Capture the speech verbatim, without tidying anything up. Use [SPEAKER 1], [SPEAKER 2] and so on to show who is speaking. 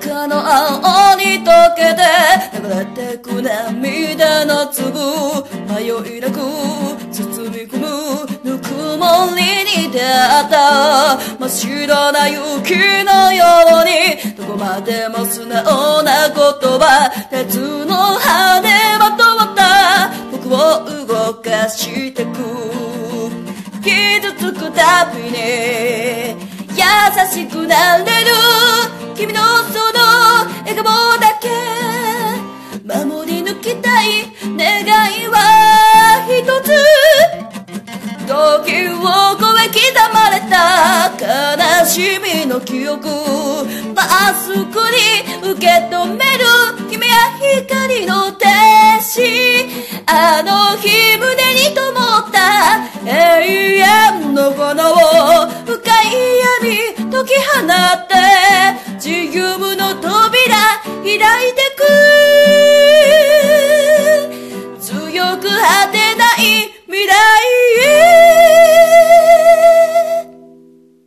[SPEAKER 1] 中の青に溶けて流れてく涙の粒、迷いなく包み込むぬくもりに出会った。真っ白な雪のようにどこまでも素直な言葉、鉄の羽まとった僕を動かしてく。傷つくたびに優しくなれる君のその笑顔だけ守り抜きたい願いは一つ。時を超え刻まれた悲しみの記憶、まっすぐに受け止める君や光の天使。あの日胸に灯った永遠の炎を深い闇解き放って自由の扉開いてく。